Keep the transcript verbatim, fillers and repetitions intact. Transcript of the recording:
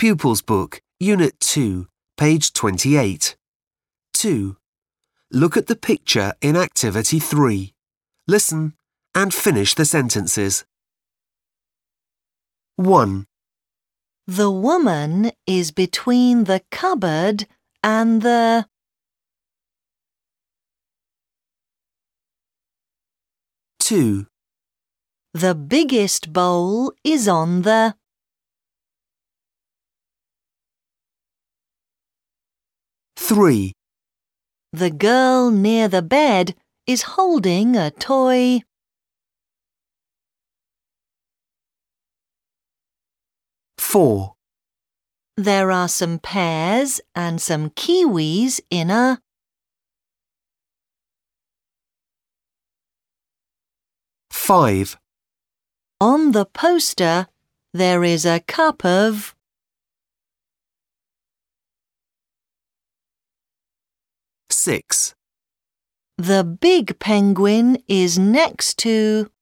Pupils Book, Unit two, page twenty-eight. two. Look at the picture in Activity three. Listen and finish the sentences. one. The woman is between the cupboard and the... two. The biggest bowl is on the... three. The girl near the bed is holding a toy. four. There are some pears and some kiwis in a... five. On the poster, there is a cup of... six. The big penguin is next to...